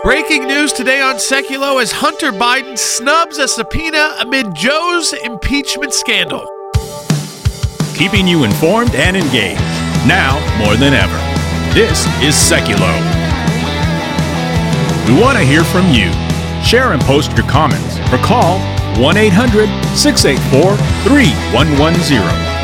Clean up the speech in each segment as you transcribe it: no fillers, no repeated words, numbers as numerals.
Breaking news today on Seculo as Hunter Biden snubs a subpoena amid Joe's impeachment scandal. Keeping you informed and engaged, now more than ever. This is Seculo. We want to hear from you. Share and post your comments or call 1-800-684-3110.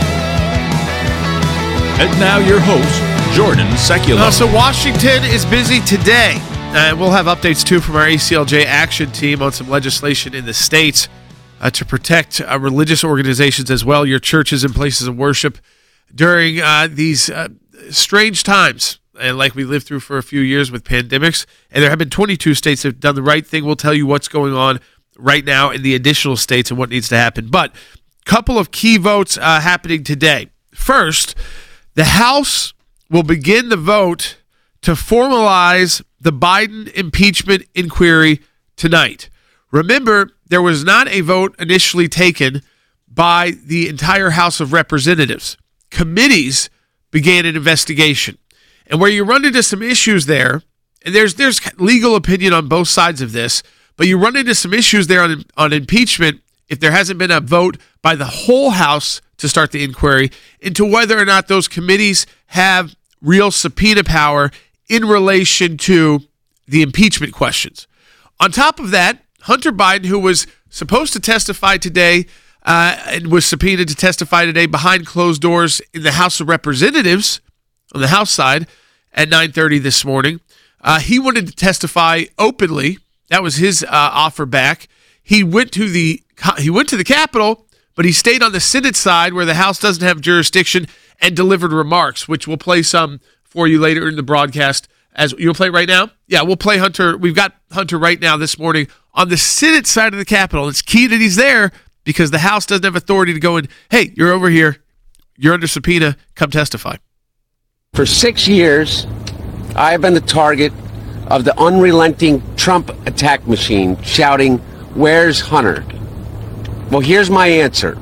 And now your host, Jordan Seculo. So Washington is busy today. We'll have updates, too, from our ACLJ action team on some legislation in the states to protect religious organizations as well, your churches and places of worship during these strange times, and like we lived through for a few years with pandemics. And there have been 22 states that have done the right thing. We'll tell you what's going on right now in the additional states and what needs to happen. But a couple of key votes happening today. First, the House will begin the vote to formalize the Biden impeachment inquiry tonight. Remember, there was not a vote initially taken by the entire House of Representatives. Committees began an investigation. And where you run into some issues there, and there's legal opinion on both sides of this, but you run into some issues there on impeachment if there hasn't been a vote by the whole House to start the inquiry into whether or not those committees have real subpoena power in relation to the impeachment questions. On top of that, Hunter Biden, who was supposed to testify today and was subpoenaed to testify today behind closed doors in the House of Representatives on the House side at 9:30 this morning, he wanted to testify openly. That was his offer back. He went to the Capitol, but he stayed on the Senate side where the House doesn't have jurisdiction and delivered remarks, which we'll play some for you later in the broadcast. As you'll play right now? Yeah, we'll play Hunter. We've got Hunter right now this morning on the Senate side of the Capitol. It's key that he's there because the House doesn't have authority to go in, hey, you're over here. You're under subpoena. Come testify. For 6 years, I have been the target of the unrelenting Trump attack machine shouting, "Where's Hunter?" Well, here's my answer.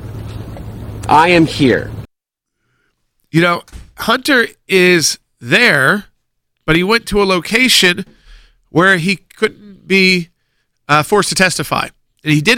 I am here. You know, Hunter is there, but he went to a location where he couldn't be forced to testify. And he did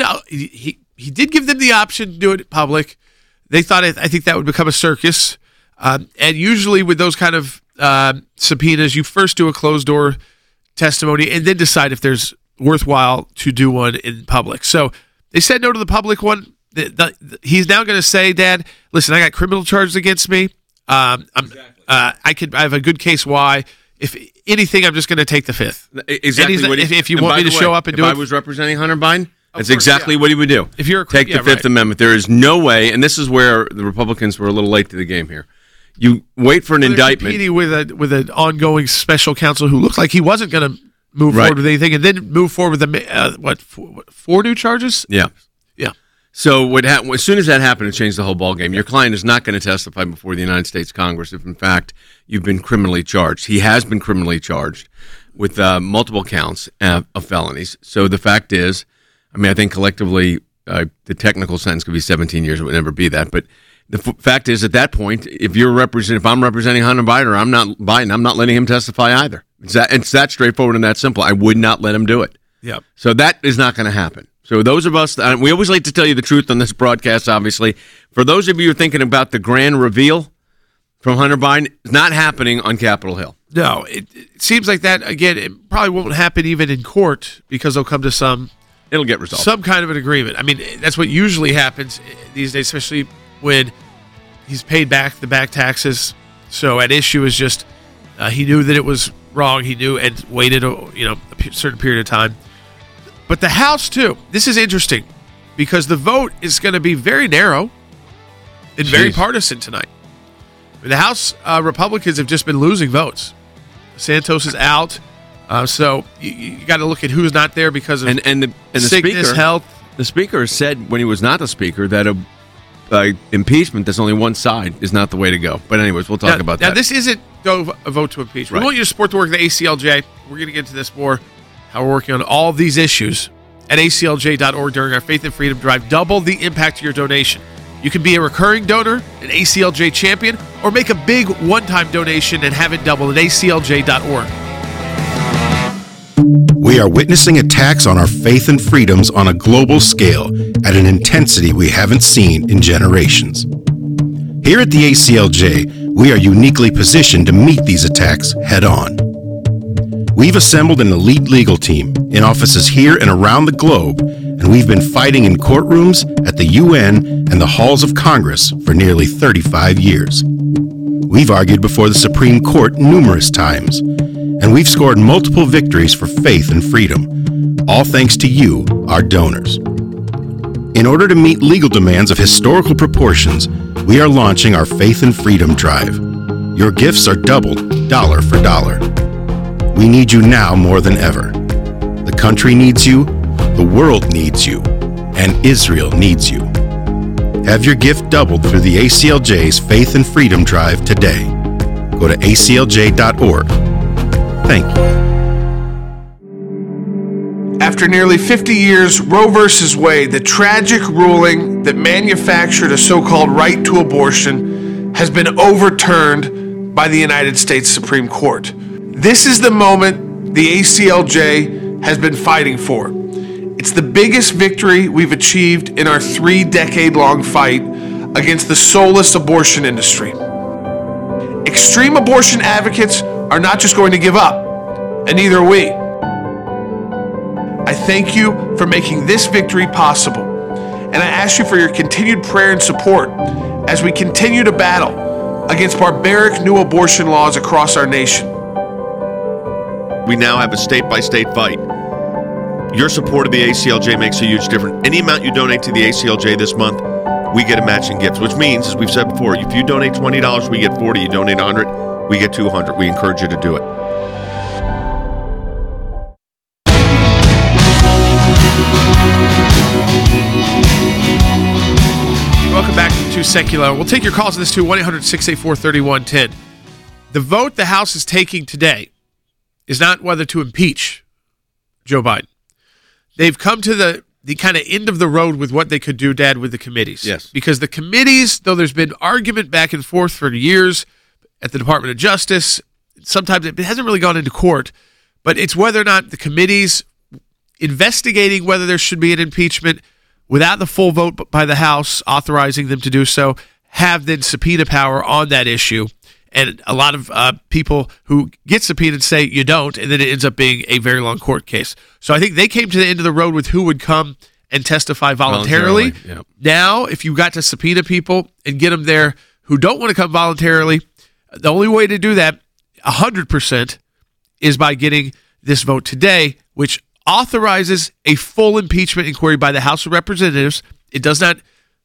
give them the option to do it in public. They thought, I think that would become a circus. And usually with those kind of subpoenas, you first do a closed-door testimony and then decide if there's worthwhile to do one in public. So they said no to the public one. He's now going to say, Dad, listen, I got criminal charges against me. I have a good case why. If anything, I'm just going to take the fifth. Exactly. If you want me to show up and do it. If I was representing Hunter Biden, that's exactly what he would do. If you're take the Fifth Amendment. There is no way, and this is where the Republicans were a little late to the game here. You wait for an indictment. With an ongoing special counsel who looked like he wasn't going to move forward with anything, and then move forward with four new charges? Yeah. So what happened, as soon as that happened, it changed the whole ballgame. Your client is not going to testify before the United States Congress if, in fact, you've been criminally charged. He has been criminally charged with multiple counts of felonies. So the fact is, I think collectively the technical sentence could be 17 years. It would never be that. But the fact is, at that point, if I'm representing Hunter Biden or I'm not Biden, I'm not letting him testify either. It's that straightforward and that simple. I would not let him do it. Yeah. So that is not going to happen. So those of us, we always like to tell you the truth on this broadcast, obviously. For those of you who are thinking about the grand reveal from Hunter Biden, it's not happening on Capitol Hill. No, it seems like that, again, it probably won't happen even in court because they'll come to it'll get resolved. Some kind of an agreement. That's what usually happens these days, especially when he's paid back the back taxes. So at issue is just he knew that it was wrong. He knew and waited a certain period of time. But the House, too, this is interesting because the vote is going to be very narrow and very partisan tonight. The House Republicans have just been losing votes. Santos is out, so you got to look at who's not there because of the sickness, health. The Speaker said when he was not the Speaker that impeachment that's only one side is not the way to go. But anyways, we'll talk about that. Now, this isn't a vote to impeach. Right. We want you to support the work of the ACLJ. We're going to get into this more, how we're working on all of these issues at aclj.org during our Faith and Freedom Drive. Double the impact of your donation. You can be a recurring donor, an ACLJ champion, or make a big one-time donation and have it double at aclj.org. We are witnessing attacks on our faith and freedoms on a global scale at an intensity we haven't seen in generations. Here at the ACLJ, we are uniquely positioned to meet these attacks head on. We've assembled an elite legal team in offices here and around the globe, and we've been fighting in courtrooms, at the UN, and the halls of Congress for nearly 35 years. We've argued before the Supreme Court numerous times, and we've scored multiple victories for faith and freedom, all thanks to you, our donors. In order to meet legal demands of historical proportions, we are launching our Faith and Freedom Drive. Your gifts are doubled, dollar for dollar. We need you now more than ever. The country needs you, the world needs you, and Israel needs you. Have your gift doubled through the ACLJ's Faith and Freedom Drive today. Go to aclj.org. Thank you. After nearly 50 years, Roe v. Wade, the tragic ruling that manufactured a so-called right to abortion, has been overturned by the United States Supreme Court. This is the moment the ACLJ has been fighting for. It's the biggest victory we've achieved in our 3-decade-long fight against the soulless abortion industry. Extreme abortion advocates are not just going to give up, and neither are we. I thank you for making this victory possible, and I ask you for your continued prayer and support as we continue to battle against barbaric new abortion laws across our nation. We now have a state-by-state fight. Your support of the ACLJ makes a huge difference. Any amount you donate to the ACLJ this month, we get a matching gift, which means, as we've said before, if you donate $20, we get $40. You donate $100, we get $200. We encourage you to do it. Welcome back to Secular. We'll take your calls on this too, 1-800-684-3110. The vote the House is taking today is not whether to impeach Joe Biden. They've come to the kind of end of the road with what they could do, Dad, with the committees. Yes. Because the committees, though there's been argument back and forth for years at the Department of Justice, sometimes it hasn't really gone into court, but it's whether or not the committees investigating whether there should be an impeachment without the full vote by the House authorizing them to do so have then subpoena power on that issue. And a lot of people who get subpoenaed say you don't, and then it ends up being a very long court case. So I think they came to the end of the road with who would come and testify voluntarily. Yep. Now, if you got to subpoena people and get them there who don't want to come voluntarily, the only way to do that 100% is by getting this vote today, which authorizes a full impeachment inquiry by the House of Representatives. It does not.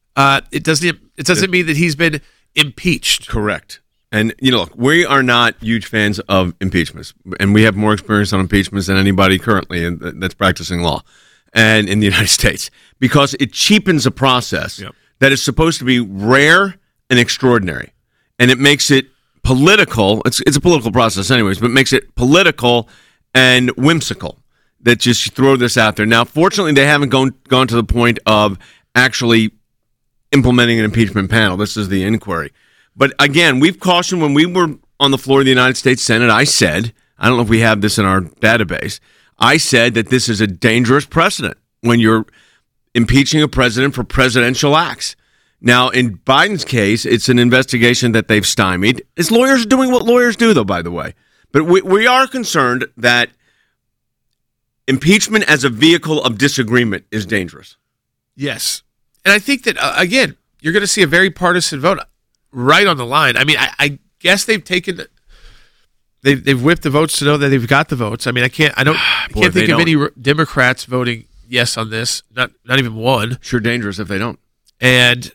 It doesn't mean that he's been impeached. Correct. And, look, we are not huge fans of impeachments, and we have more experience on impeachments than anybody currently that's practicing law and in the United States, because it cheapens a process that is supposed to be rare and extraordinary, and it makes it political. It's a political process anyways, but it makes it political and whimsical that just throw this out there. Now, fortunately, they haven't gone to the point of actually implementing an impeachment panel. This is the inquiry. But again, we've cautioned when we were on the floor of the United States Senate, I said, I don't know if we have this in our database, I said that this is a dangerous precedent when you're impeaching a president for presidential acts. Now, in Biden's case, it's an investigation that they've stymied. His lawyers are doing what lawyers do, though, by the way. But we are concerned that impeachment as a vehicle of disagreement is dangerous. Yes. And I think that, again, you're going to see a very partisan vote right on the line. I mean, I guess they've whipped the votes to know that they've got the votes. I mean, I can't think of any Democrats voting yes on this. Not even one. Sure, dangerous if they don't. And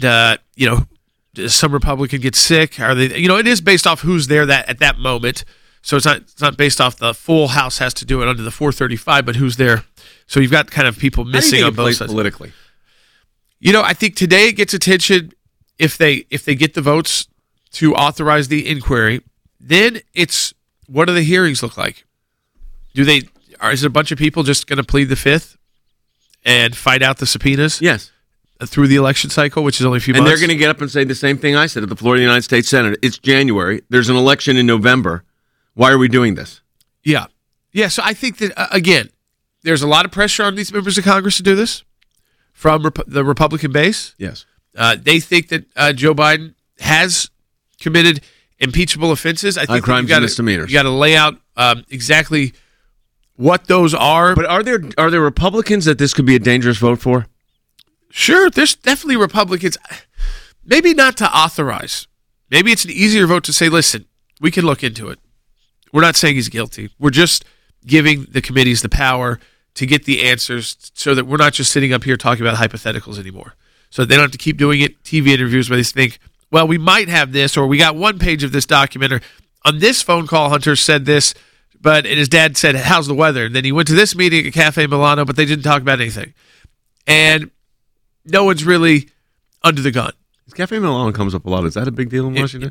some Republican gets sick. Are they? It is based off who's there at that moment. So it's not based off the full House has to do it under the 435, but who's there. So you've got kind of people missing on both sides politically. I think today it gets attention. If they get the votes to authorize the inquiry, then it's what do the hearings look like? Is it a bunch of people just going to plead the fifth and fight out the subpoenas? Yes. Through the election cycle, which is only a few months. And they're going to get up and say the same thing I said at the floor of the United States Senate. It's January. There's an election in November. Why are we doing this? Yeah. Yeah, so I think that, again, there's a lot of pressure on these members of Congress to do this from the Republican base. Yes. They think that Joe Biden has committed impeachable offenses. I think crimes and misdemeanors. You got to lay out exactly what those are. But are there Republicans that this could be a dangerous vote for? Sure, there's definitely Republicans. Maybe not to authorize. Maybe it's an easier vote to say, listen, we can look into it. We're not saying he's guilty. We're just giving the committees the power to get the answers so that we're not just sitting up here talking about hypotheticals anymore. So they don't have to keep doing it, TV interviews where they think, well, we might have this, or we got one page of this document, or on this phone call, Hunter said this, and his dad said, how's the weather? And then he went to this meeting at Cafe Milano, but they didn't talk about anything. And no one's really under the gun. Cafe Milano comes up a lot. Is that a big deal in Washington?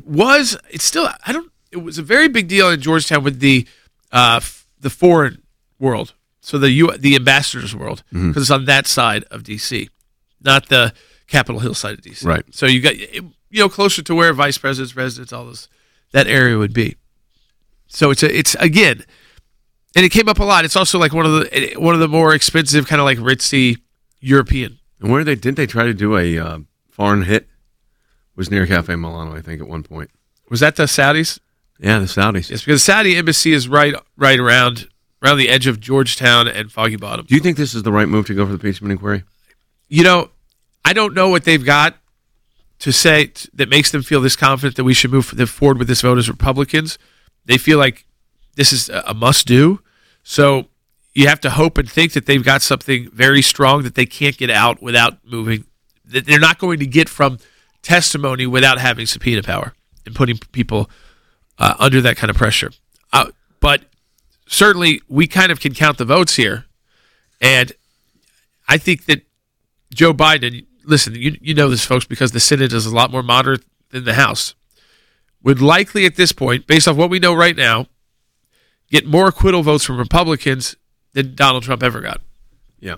It was a very big deal in Georgetown with the foreign world, so the ambassadors world, because it's on that side of D.C., not the Capitol Hill side of D.C. Right. So you got closer to where vice presidents, presidents, all this, that area would be. So it's again, and it came up a lot. It's also like one of the more expensive, kind of like ritzy European. And where didn't they try to do a foreign hit? It was near Cafe Milano, I think, at one point. Was that the Saudis? Yeah, the Saudis. Yes, because the Saudi embassy is right around the edge of Georgetown and Foggy Bottom. Do you think this is the right move to go for the impeachment inquiry? I don't know what they've got to say that makes them feel this confident that we should move forward with this vote as Republicans. They feel like this is a must-do. So you have to hope and think that they've got something very strong that they can't get out without moving, that they're not going to get from testimony without having subpoena power and putting people under that kind of pressure. But certainly we kind of can count the votes here. And I think that Joe Biden, listen, you know this, folks, because the Senate is a lot more moderate than the House, would likely at this point, based off what we know right now, get more acquittal votes from Republicans than Donald Trump ever got. Yeah.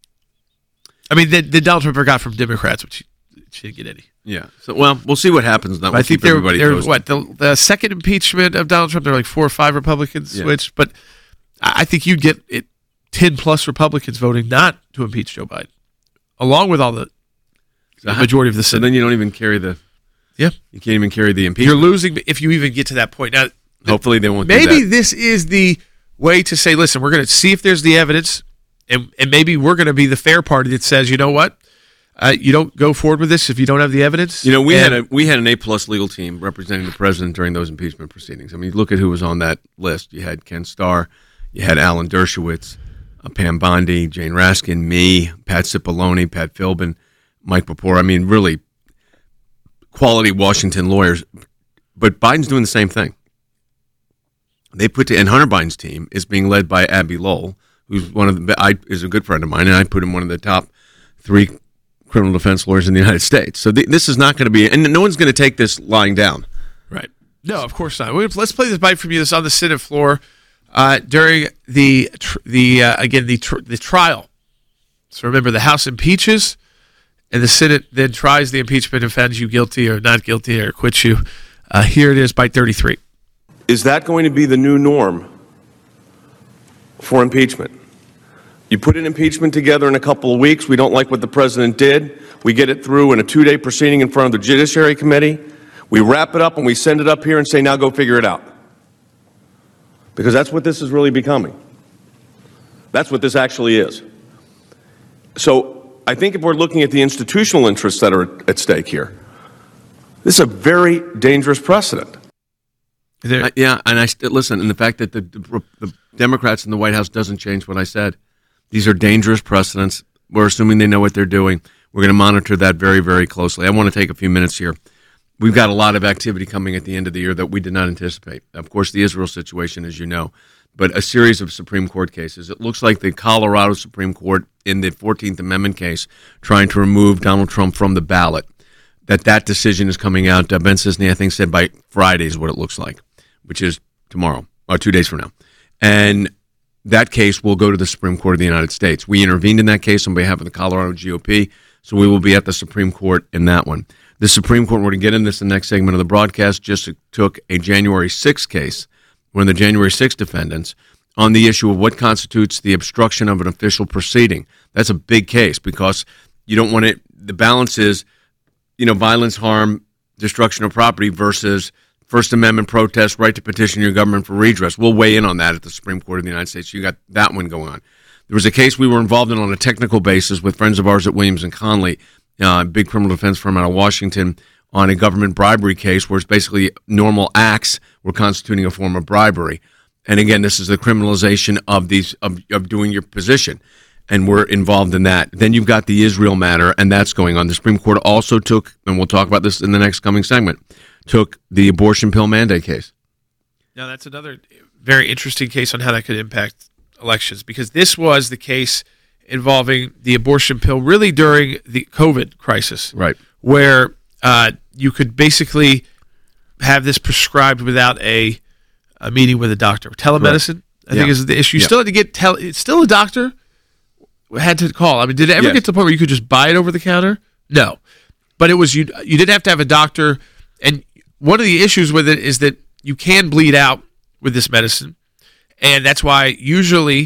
I mean, than Donald Trump ever got from Democrats, which she didn't get any. Yeah. So, well, we'll see what happens. Now. I think they're the second impeachment of Donald Trump, there were like 4 or 5 Republicans switched, but I think you'd get 10 plus Republicans voting not to impeach Joe Biden, along with all the majority of the Senate. So then you don't even carry you can't even carry the impeachment. You're losing if you even get to that point. Now, hopefully they won't. Maybe this is the way to say, listen, we're going to see if there's the evidence, and maybe we're going to be the fair party that says, you know what, you don't go forward with this if you don't have the evidence. We had an A+ legal team representing the president during those impeachment proceedings. I mean, look at who was on that list. You had Ken Starr, you had Alan Dershowitz, Pam Bondi, Jane Raskin, me, Pat Cipollone, Pat Philbin, Mike Purpura. I mean, really quality Washington lawyers. But Biden's doing the same thing. And Hunter Biden's team is being led by Abbe Lowell, who's is a good friend of mine, and I put him one of the top 3 criminal defense lawyers in the United States. So this is not going to be, and no one's going to take this lying down. Right. No, of course not. Let's play this bite from you. This on the Senate floor during the trial. So remember, the House impeaches, and the Senate then tries the impeachment and finds you guilty or not guilty or acquits you. Here it is, bite 33. Is that going to be the new norm for impeachment? You put an impeachment together in a couple of weeks. We don't like what the president did. We get it through in a 2-day proceeding in front of the Judiciary Committee. We wrap it up and we send it up here and say, now go figure it out. Because that's what this is really becoming. That's what this actually is. So I think if we're looking at the institutional interests that are at stake here, this is a very dangerous precedent. And listen, and the fact that the Democrats in the White House doesn't change what I said. These are dangerous precedents. We're assuming they know what they're doing. We're going to monitor that very, very closely. I want to take a few minutes here. We've got a lot of activity coming at the end of the year that we did not anticipate. Of course, the Israel situation, as you know, but a series of Supreme Court cases. It looks like the Colorado Supreme Court in the 14th Amendment case trying to remove Donald Trump from the ballot, that decision is coming out. Ben Cisney, I think, said by Friday is what it looks like, which is tomorrow, or 2 days from now. And that case will go to the Supreme Court of the United States. We intervened in that case on behalf of the Colorado GOP, so we will be at the Supreme Court in that one. The Supreme Court, we're going to get into this in the next segment of the broadcast, just took a January 6th case, one of the January 6th defendants, on the issue of what constitutes the obstruction of an official proceeding. That's a big case because you don't want it. The balance is, violence, harm, destruction of property versus First Amendment protest, right to petition your government for redress. We'll weigh in on that at the Supreme Court of the United States. You got that one going on. There was a case we were involved in on a technical basis with friends of ours at Williams & Conley, a big criminal defense firm out of Washington, on a government bribery case where it's basically normal acts were constituting a form of bribery. And again, this is the criminalization of these of doing your position. And we're involved in that. Then you've got the Israel matter, and that's going on. The Supreme Court also took, and we'll talk about this in the next coming segment, took the abortion pill mandate case. Now, that's another very interesting case on how that could impact elections, because this was the case involving the abortion pill really during the COVID crisis, right? Where you could basically have this prescribed without a meeting with a doctor. Telemedicine, I think, is the issue. You still had to get it's still a doctor had to call. I mean, did it ever get to the point where you could just buy it over the counter? No, but it was you didn't have to have a doctor. And one of the issues with it is that you can bleed out with this medicine, and that's why usually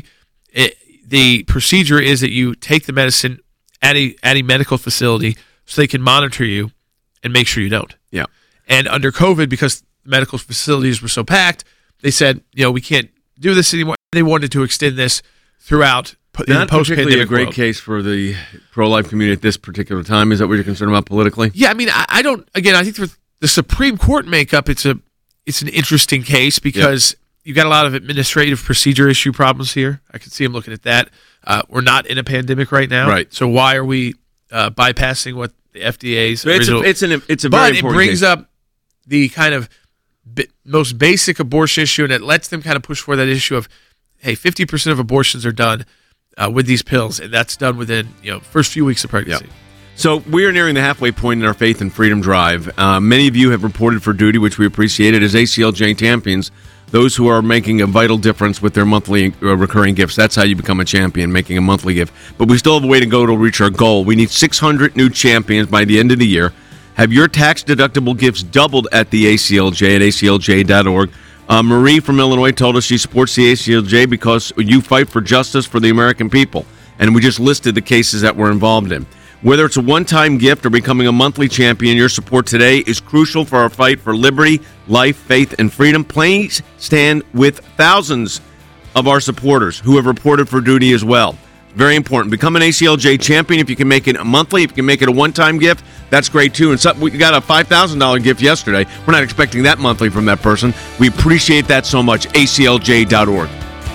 the procedure is that you take the medicine at a medical facility so they can monitor you and make sure you don't. Yeah. And under COVID, because medical facilities were so packed, they said, we can't do this anymore. They wanted to extend this throughout Not particularly a great case for the pro-life community at this particular time. Is that what you're concerned about politically? Yeah, I mean, I don't. Again, I think for the Supreme Court makeup, it's an interesting case because you've got a lot of administrative procedure issue problems here. I can see them looking at that. We're not in a pandemic right now, right? So why are we bypassing what the FDA's original? It's a very important case. But it brings up the kind of most basic abortion issue, and it lets them kind of push for that issue of, hey, 50% of abortions are done with these pills, and that's done within first few weeks of pregnancy. Yep. So we are nearing the halfway point in our Faith and Freedom Drive. Many of you have reported for duty, which we appreciated, as ACLJ champions, those who are making a vital difference with their monthly recurring gifts. That's how you become a champion, making a monthly gift. But we still have a way to go to reach our goal. We need 600 new champions by the end of the year. Have your tax-deductible gifts doubled at the ACLJ at aclj.org. Marie from Illinois told us she supports the ACLJ because you fight for justice for the American people. And we just listed the cases that we're involved in. Whether it's a one-time gift or becoming a monthly champion, your support today is crucial for our fight for liberty, life, faith, and freedom. Please stand with thousands of our supporters who have reported for duty as well. Very important. Become an ACLJ champion. If you can make it a monthly, if you can make it a one-time gift, that's great too. And we got a $5,000 gift yesterday. We're not expecting that monthly from that person. We appreciate that so much. ACLJ.org.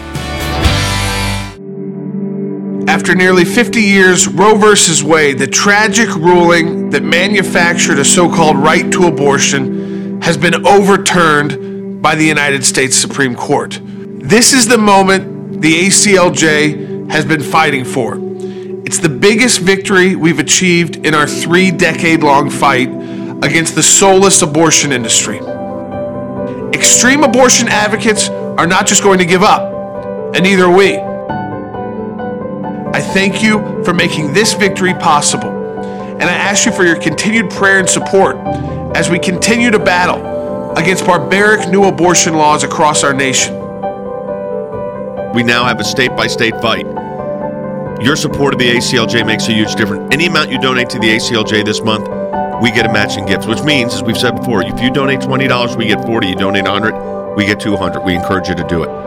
After nearly 50 years, Roe v. Wade, the tragic ruling that manufactured a so-called right to abortion, has been overturned by the United States Supreme Court. This is the moment the ACLJ has been fighting for. It's the biggest victory we've achieved in our 3-decade-long fight against the soulless abortion industry. Extreme abortion advocates are not just going to give up, and neither are we. I thank you for making this victory possible, and I ask you for your continued prayer and support as we continue to battle against barbaric new abortion laws across our nation. We now have a state-by-state fight. Your support of the ACLJ makes a huge difference. Any amount you donate to the ACLJ this month, we get a matching gift, which means, as we've said before, if you donate $20, we get $40. You donate $100, we get $200. We encourage you to do it.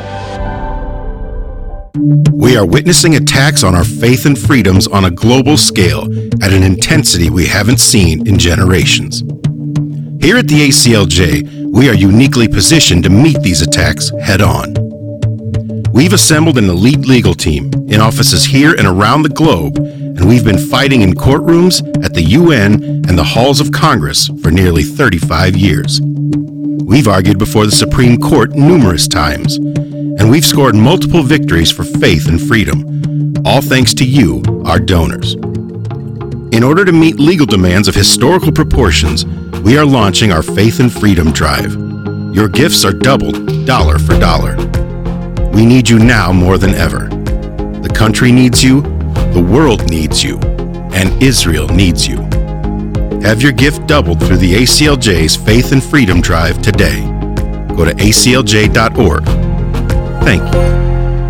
We are witnessing attacks on our faith and freedoms on a global scale at an intensity we haven't seen in generations. Here at the ACLJ, we are uniquely positioned to meet these attacks head on. We've assembled an elite legal team in offices here and around the globe, and we've been fighting in courtrooms, at the UN, and the halls of Congress for nearly 35 years. We've argued before the Supreme Court numerous times, and we've scored multiple victories for faith and freedom, all thanks to you, our donors. In order to meet legal demands of historical proportions, we are launching our Faith and Freedom Drive. Your gifts are doubled, dollar for dollar. We need you now more than ever. The country needs you, the world needs you, and Israel needs you. Have your gift doubled through the ACLJ's Faith and Freedom Drive today. Go to aclj.org. Thank you.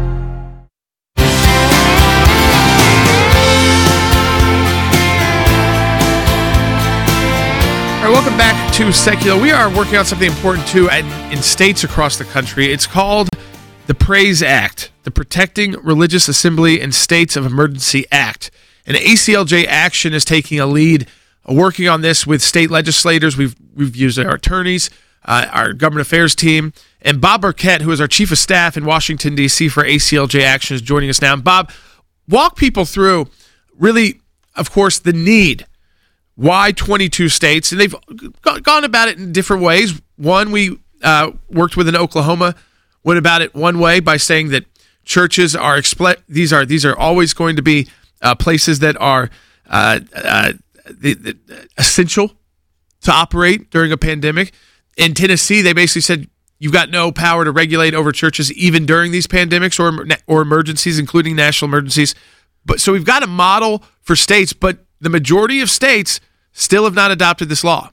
All right, welcome back to Secular. We are working on something important, too, in states across the country. It's called the PRAISE Act, the Protecting Religious Assembly in States of Emergency Act. And ACLJ Action is taking a lead, working on this with state legislators. We've used our attorneys, our government affairs team, and Bob Burkett, who is our chief of staff in Washington, D.C. for ACLJ Action, is joining us now. And Bob, walk people through, really, of course, the need. Why 22 states? And they've gone about it in different ways. One, we worked with in Oklahoma, went about it one way by saying that churches are these are always going to be places that are essential to operate during a pandemic. In Tennessee, they basically said you've got no power to regulate over churches even during these pandemics or emergencies, including national emergencies. But so we've got a model for states, but the majority of states still have not adopted this law.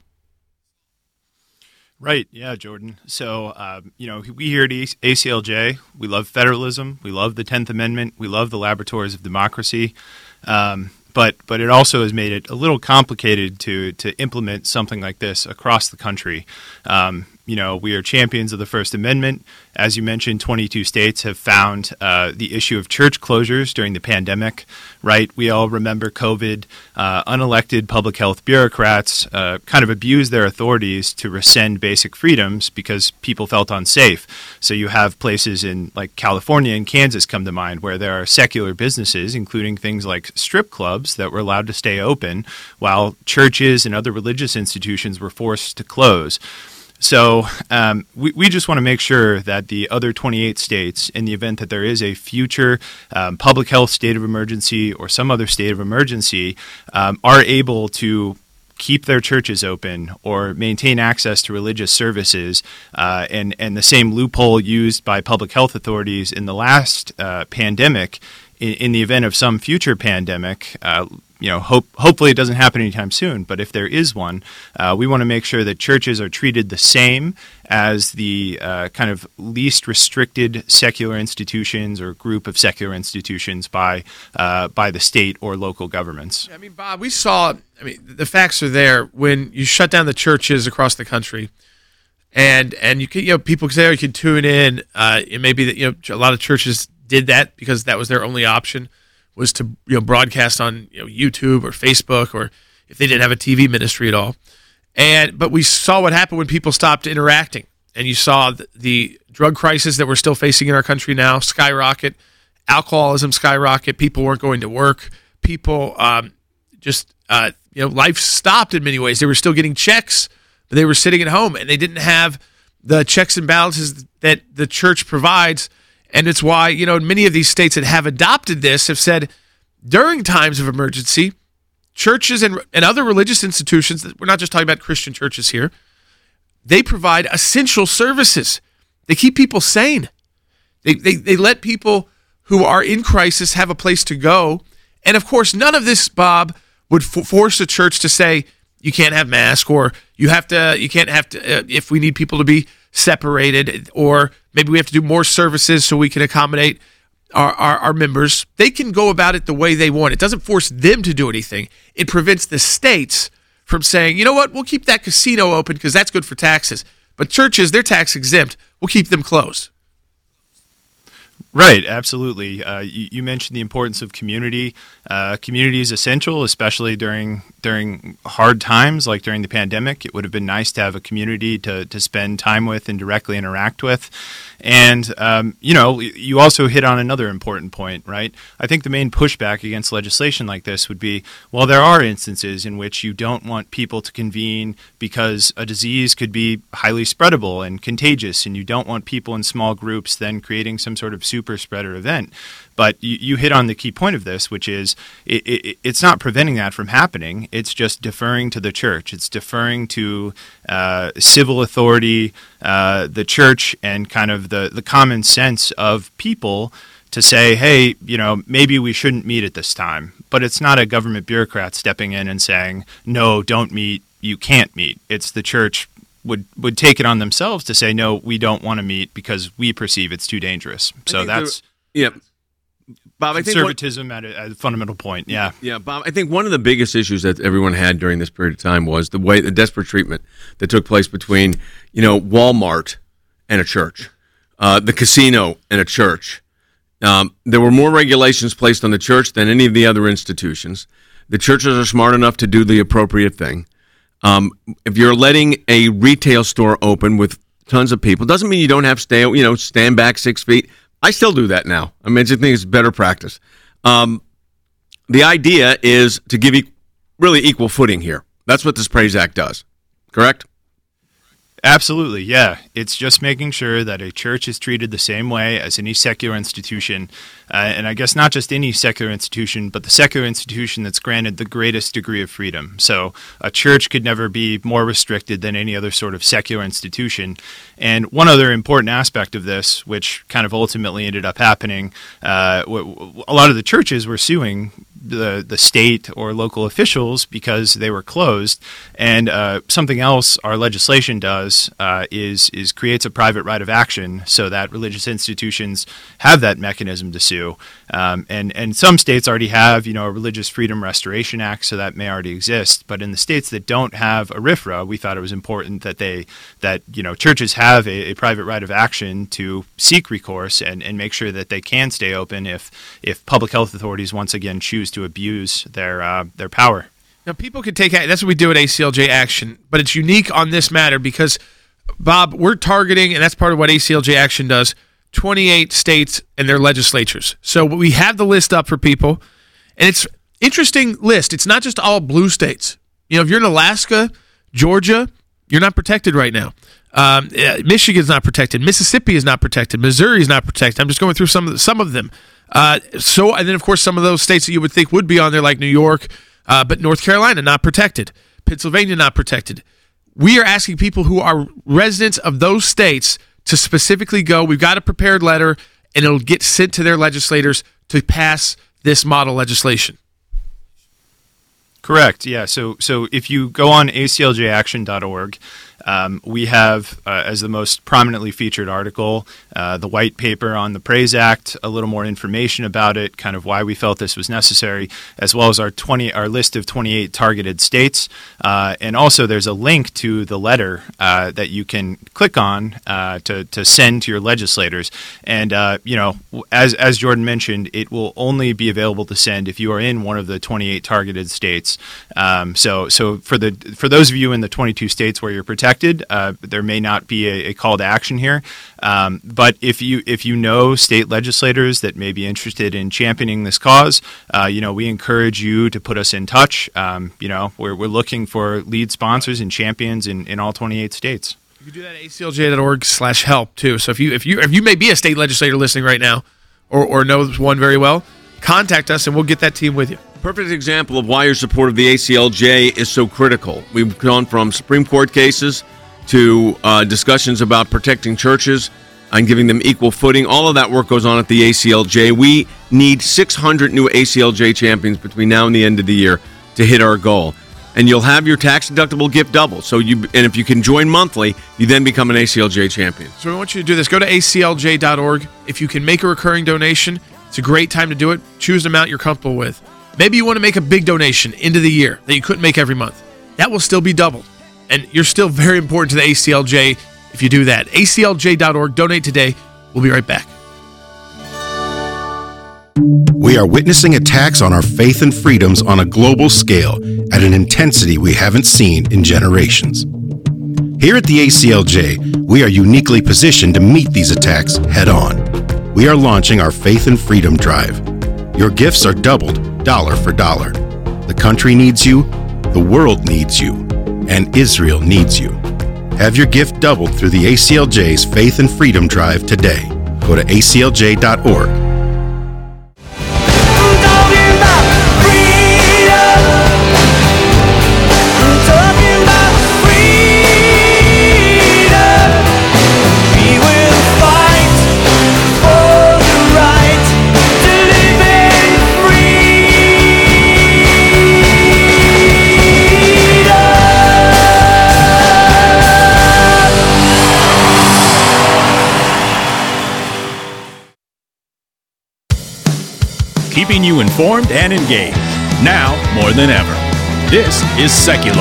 Right. Yeah, Jordan. So, we here at ACLJ, we love federalism. We love the 10th Amendment. We love the laboratories of democracy. But it also has made it a little complicated to implement something like this across the country. We are champions of the First Amendment. As you mentioned, 22 states have found the issue of church closures during the pandemic, right? We all remember COVID. Unelected public health bureaucrats kind of abused their authorities to rescind basic freedoms because people felt unsafe. So you have places in like California and Kansas come to mind where there are secular businesses, including things like strip clubs, that were allowed to stay open while churches and other religious institutions were forced to close. So we just want to make sure that the other 28 states, in the event that there is a future public health state of emergency or some other state of emergency, are able to keep their churches open or maintain access to religious services, and the same loophole used by public health authorities in the last pandemic. In the event of some future pandemic, hopefully it doesn't happen anytime soon, but if there is one, we want to make sure that churches are treated the same as the kind of least restricted secular institutions or group of secular institutions by the state or local governments. I mean, Bob, the facts are there. When you shut down the churches across the country, and you can, people say, oh, you can tune in. It may be that a lot of churches did that because that was their only option, was to broadcast on YouTube or Facebook, or if they didn't have a TV ministry at all. But we saw what happened when people stopped interacting, and you saw the drug crisis that we're still facing in our country now skyrocket, alcoholism skyrocket. People weren't going to work. People life stopped in many ways. They were still getting checks, but they were sitting at home, and they didn't have the checks and balances that the church provides. And it's why, many of these states that have adopted this have said during times of emergency, churches and other religious institutions, we're not just talking about Christian churches here, they provide essential services. They keep people sane. They let people who are in crisis have a place to go. And of course, none of this, Bob, would force a church to say you can't have masks, or you can't have to, if we need people to be separated, or maybe we have to do more services so we can accommodate our members. They can go about it the way they want. It doesn't force them to do anything. It prevents the states from saying, you know what, we'll keep that casino open because that's good for taxes. But churches, they're tax exempt. We'll keep them closed. Right, absolutely. You mentioned the importance of community. Community is essential, especially during hard times like during the pandemic. It would have been nice to have a community to spend time with and directly interact with. And, you also hit on another important point, right? I think the main pushback against legislation like this would be, well, there are instances in which you don't want people to convene because a disease could be highly spreadable and contagious, and you don't want people in small groups then creating some sort of super spreader event. But you hit on the key point of this, which is it's not preventing that from happening. It's just deferring to the church. It's deferring to civil authority, the church, and kind of the common sense of people to say, hey, maybe we shouldn't meet at this time. But it's not a government bureaucrat stepping in and saying, no, don't meet, you can't meet. It's the church would take it on themselves to say, no, we don't want to meet because we perceive it's too dangerous. So that's Bob, I think conservatism at a fundamental point. Yeah. Yeah, Bob, I think one of the biggest issues that everyone had during this period of time was the desperate treatment that took place between, Walmart and a church, the casino and a church. There were more regulations placed on the church than any of the other institutions. The churches are smart enough to do the appropriate thing. If you're letting a retail store open with tons of people, doesn't mean you don't have to stand back 6 feet. I still do that now. I mean, I just think it's better practice. The idea is to give really equal footing here. That's what this PRAISE Act does, correct? Absolutely, yeah. It's just making sure that a church is treated the same way as any secular institution, and I guess not just any secular institution, but the secular institution that's granted the greatest degree of freedom. So a church could never be more restricted than any other sort of secular institution. And one other important aspect of this, which kind of ultimately ended up happening, a lot of the churches were suing the state or local officials because they were closed. And something else our legislation does is creates a private right of action so that religious institutions have that mechanism to sue. And some states already have, a Religious Freedom Restoration Act, so that may already exist. But in the states that don't have a RFRA, we thought it was important that churches have a private right of action to seek recourse and make sure that they can stay open if public health authorities once again choose to abuse their power. Now, people can take that's what we do at ACLJ Action, but it's unique on this matter because, Bob, we're targeting, and that's part of what ACLJ Action does, 28 states and their legislatures. So we have the list up for people, and it's interesting list. It's not just all blue states. If you're in Alaska, Georgia, you're not protected right now. Michigan's not protected. Mississippi is not protected. Missouri is not protected. I'm just going through some of them. And then, of course, some of those states that you would think would be on there, like New York, but North Carolina, not protected. Pennsylvania, not protected. We are asking people who are residents of those states to specifically go. We've got a prepared letter, and it'll get sent to their legislators to pass this model legislation. Correct. Yeah. So if you go on acljaction.org, we have, as the most prominently featured article, the white paper on the PRAISE Act, a little more information about it, kind of why we felt this was necessary, as well as our list of 28 targeted states. And also there's a link to the letter that you can click on to send to your legislators. And, as Jordan mentioned, it will only be available to send if you are in one of the 28 targeted states. So for those of you in the 22 states where you're protected, there may not be a call to action here. But if you know state legislators that may be interested in championing this cause, we encourage you to put us in touch. We're looking for lead sponsors and champions in all 28 states. You can do that at aclj.org/help too. So if you may be a state legislator listening right now, or know one very well, contact us and we'll get that team with you. Perfect example of why your support of the ACLJ is so critical. We've gone from Supreme Court cases to discussions about protecting churches and giving them equal footing. All of that work goes on at the ACLJ. We need 600 new ACLJ champions between now and the end of the year to hit our goal. And you'll have your tax-deductible gift double. And if you can join monthly, you then become an ACLJ champion. So we want you to do this. Go to aclj.org. If you can make a recurring donation, it's a great time to do it. Choose an amount you're comfortable with. Maybe you want to make a big donation into the year that you couldn't make every month. That will still be doubled. And you're still very important to the ACLJ if you do that. aclj.org. Donate today. We'll be right back. We are witnessing attacks on our faith and freedoms on a global scale at an intensity we haven't seen in generations. Here at the ACLJ, we are uniquely positioned to meet these attacks head on. We are launching our Faith and Freedom Drive. Your gifts are doubled, dollar for dollar. The country needs you, the world needs you, and Israel needs you. Have your gift doubled through the ACLJ's Faith and Freedom Drive today. Go to aclj.org. keeping you informed and engaged. Now more than ever. This is Seculo.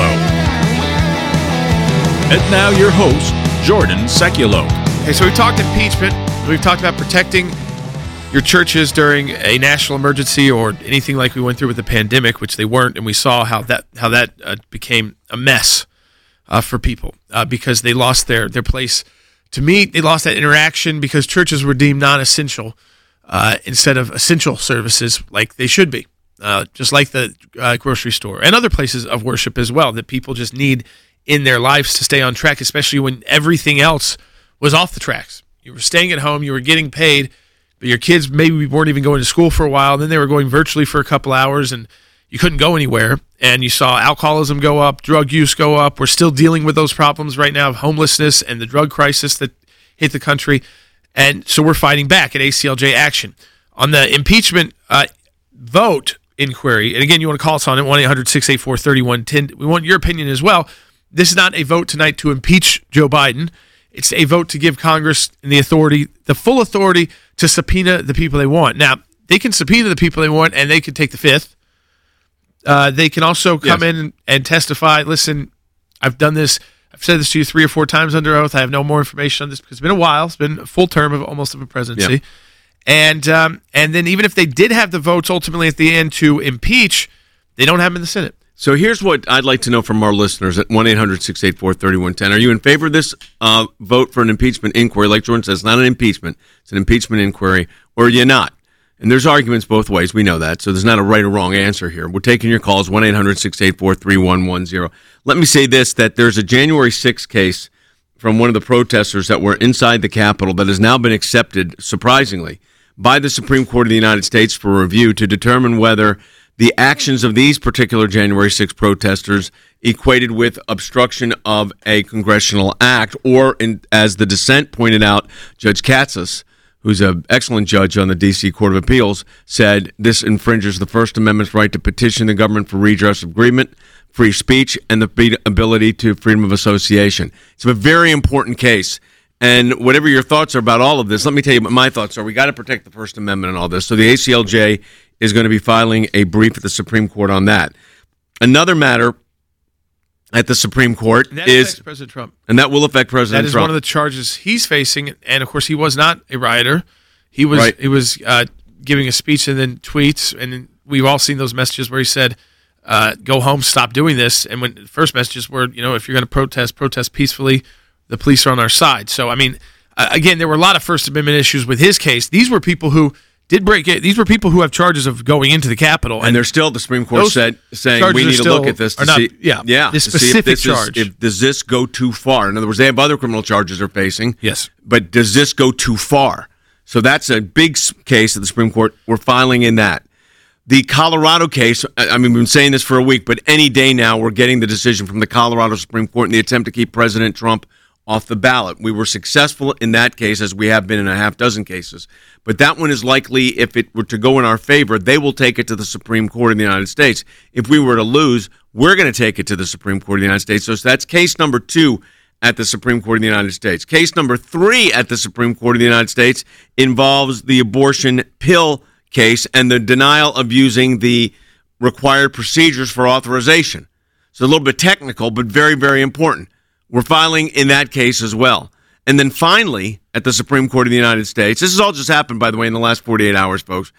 And now your host, Jordan Seculo. Okay, so we've talked impeachment. We've talked about protecting your churches during a national emergency or anything like we went through with the pandemic, which they weren't, and we saw how that became a mess for people because they lost their place to meet. They lost that interaction because churches were deemed non-essential instead of essential services like they should be, just like the grocery store and other places of worship as well that people just need in their lives to stay on track, especially when everything else was off the tracks. You were staying at home, you were getting paid, but your kids maybe weren't even going to school for a while, and then they were going virtually for a couple hours, and you couldn't go anywhere, and you saw alcoholism go up, drug use go up. We're still dealing with those problems right now of homelessness and the drug crisis that hit the country, and so we're fighting back at ACLJ Action. On the impeachment vote inquiry, and again, you want to call us on it, 1-800-684-3110. We want your opinion as well. This is not a vote tonight to impeach Joe Biden. It's a vote to give Congress the authority, the full authority to subpoena the people they want. Now, they can subpoena the people they want, and they can take the fifth. They can also come in and testify, listen, I've done this. I've said this to you 3 or 4 times under oath. I have no more information on this because it's been a while. It's been a full term of almost of a presidency. Yeah. And then even if they did have the votes ultimately at the end to impeach, they don't have them in the Senate. So here's what I'd like to know from our listeners at 1-800-684-3110. Are you in favor of this vote for an impeachment inquiry? Like Jordan says, it's not an impeachment. It's an impeachment inquiry. Or are you not? And there's arguments both ways. We know that. So there's not a right or wrong answer here. We're taking your calls, 1-800-684-3110. Let me say this, that there's a January 6th case from one of the protesters that were inside the Capitol that has now been accepted, surprisingly, by the Supreme Court of the United States for review to determine whether the actions of these particular January 6 protesters equated with obstruction of a congressional act, or, as the dissent pointed out, Judge Katsas, who's an excellent judge on the D.C. Court of Appeals, said this infringes the First Amendment's right to petition the government for redress of agreement, free speech, and the ability to freedom of association. It's a very important case. And whatever your thoughts are about all of this, let me tell you what my thoughts are. We got to protect the First Amendment and all this. So the ACLJ is going to be filing a brief at the Supreme Court on that. Another matter at the Supreme Court is President Trump. And that will affect President Trump. That is one of the charges he's facing. And, of course, he was not a rioter. He was giving a speech and then tweets. And we've all seen those messages where he said, go home, stop doing this. And when the first messages were, if you're going to protest peacefully, the police are on our side. So, I mean, again, there were a lot of First Amendment issues with his case. These were people who did break it. These were people who have charges of going into the Capitol. And they're still, the Supreme Court saying we need to look at this to see. Yeah, this specific charge. Does this go too far? In other words, they have other criminal charges they're facing. Yes. But does this go too far? So that's a big case at the Supreme Court. We're filing in that. The Colorado case, I mean, we've been saying this for a week, but any day now we're getting the decision from the Colorado Supreme Court in the attempt to keep President Trump off the ballot. We were successful in that case, as we have been in a half dozen cases. But that one is likely, if it were to go in our favor, they will take it to the Supreme Court of the United States. If we were to lose, we're going to take it to the Supreme Court of the United States. So that's case number 2 at the Supreme Court of the United States. Case number 3 at the Supreme Court of the United States involves the abortion pill case and the denial of using the required procedures for authorization. So a little bit technical, but very, very important. We're filing in that case as well. And then finally, at the Supreme Court of the United States, this has all just happened, by the way, in the last 48 hours, folks,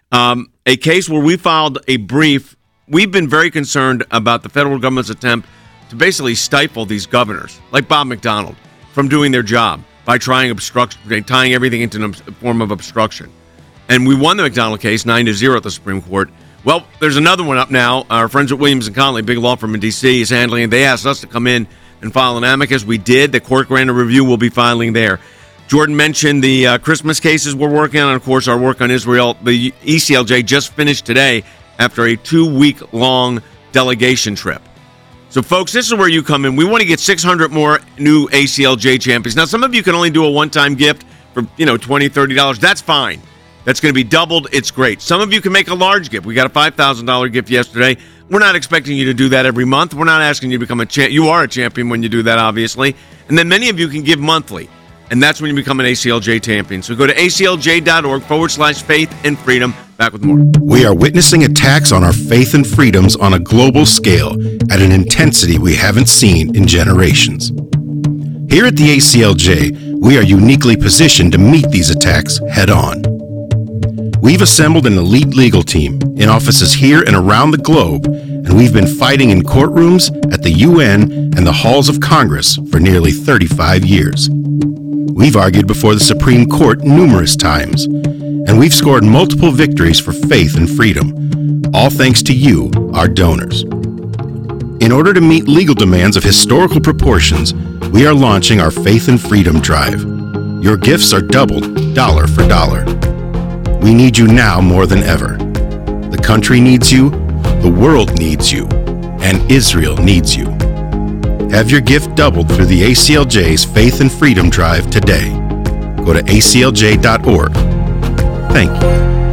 a case where we filed a brief. We've been very concerned about the federal government's attempt to basically stifle these governors, like Bob McDonnell, from doing their job by tying everything into a form of obstruction. And we won the McDonnell case 9-0 at the Supreme Court. Well, there's another one up now. Our friends at Williams & Connolly, big law firm in D.C., is handling it. They asked us to come in and file an amicus. We did. The court granted review. We'll be filing there. Jordan mentioned the Christmas cases we're working on, and, of course, our work on Israel. The ECLJ just finished today after a 2-week-long delegation trip. So, folks, this is where you come in. We want to get 600 more new ACLJ champions. Now, some of you can only do a one-time gift for, $20, $30. That's fine. That's going to be doubled. It's great. Some of you can make a large gift. We got a $5,000 gift yesterday. We're not expecting you to do that every month. We're not asking you to become a champion. You are a champion when you do that, obviously. And then many of you can give monthly. And that's when you become an ACLJ champion. So go to aclj.org/faith and freedom. Back with more. We are witnessing attacks on our faith and freedoms on a global scale at an intensity we haven't seen in generations. Here at the ACLJ, we are uniquely positioned to meet these attacks head on. We've assembled an elite legal team in offices here and around the globe, and we've been fighting in courtrooms, at the UN, and the halls of Congress for nearly 35 years. We've argued before the Supreme Court numerous times, and we've scored multiple victories for faith and freedom, all thanks to you, our donors. In order to meet legal demands of historical proportions, we are launching our Faith and Freedom Drive. Your gifts are doubled, dollar for dollar. We need you now more than ever. The country needs you, the world needs you, and Israel needs you. Have your gift doubled through the ACLJ's Faith and Freedom Drive today. Go to aclj.org. Thank you.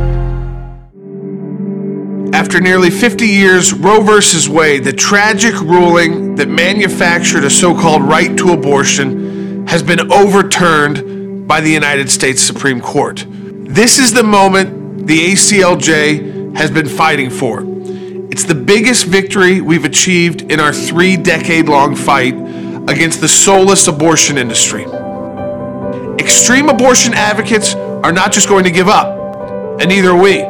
After nearly 50 years, Roe v. Wade, the tragic ruling that manufactured a so-called right to abortion, has been overturned by the United States Supreme Court. This is the moment the ACLJ has been fighting for. It's the biggest victory we've achieved in our 3-decade-long fight against the soulless abortion industry. Extreme abortion advocates are not just going to give up, and neither are we.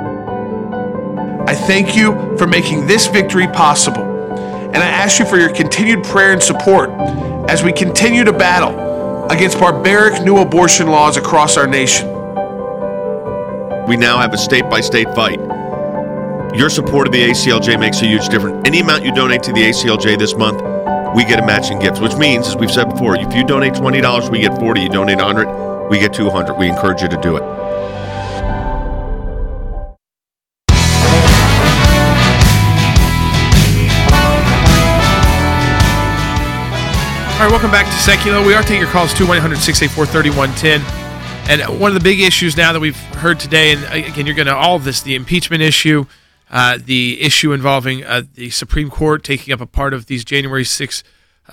I thank you for making this victory possible, and I ask you for your continued prayer and support as we continue to battle against barbaric new abortion laws across our nation. We now have a state-by-state fight. Your support of the ACLJ makes a huge difference. Any amount you donate to the ACLJ this month, we get a matching gift, which means, as we've said before, if you donate $20, we get $40. You donate $100, we get $200. We encourage you to do it. All right, welcome back to Secular. We are taking your calls, 2-1-800-684-3110. And one of the big issues now that we've heard today, and again, you're going to all of this, the impeachment issue, the issue involving the Supreme Court taking up a part of these January 6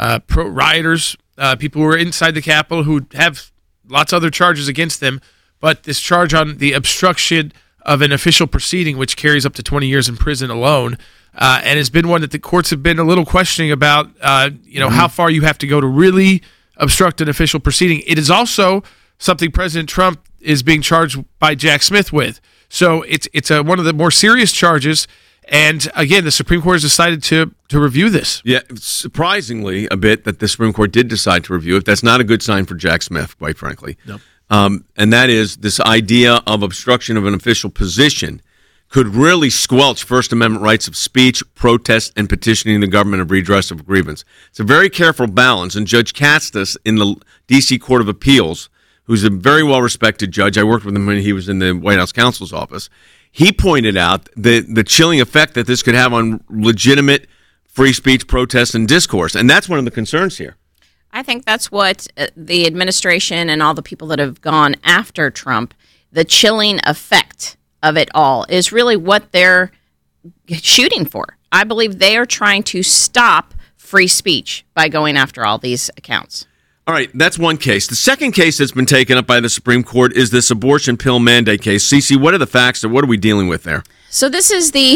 rioters, people who are inside the Capitol who have lots of other charges against them, but this charge on the obstruction of an official proceeding, which carries up to 20 years in prison alone, and has been one that the courts have been a little questioning about, how far you have to go to really obstruct an official proceeding. It is also something President Trump is being charged by Jack Smith with. So it's one of the more serious charges. And again, the Supreme Court has decided to review this. Yeah, surprisingly a bit that the Supreme Court did decide to review it. That's not a good sign for Jack Smith, quite frankly. No. And that is this idea of obstruction of an official position could really squelch First Amendment rights of speech, protest, and petitioning the government of redress of grievance. It's a very careful balance, and Judge Castas in the D.C. Court of Appeals, who's a very well-respected judge, I worked with him when he was in the White House counsel's office, he pointed out the chilling effect that this could have on legitimate free speech, protest, and discourse, and that's one of the concerns here. I think that's what the administration and all the people that have gone after Trump, the chilling effect of it all is really what they're shooting for. I believe they are trying to stop free speech by going after all these accounts. All right, that's one case. The second case that's been taken up by the Supreme Court is this abortion pill mandate case. Cece, what are the facts and what are we dealing with there? So this is the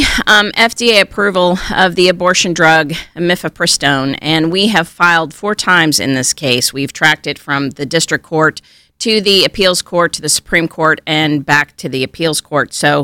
FDA approval of the abortion drug mifepristone, and we have filed 4 times in this case. We've tracked it from the district court to the appeals court to the Supreme Court and back to the appeals court. So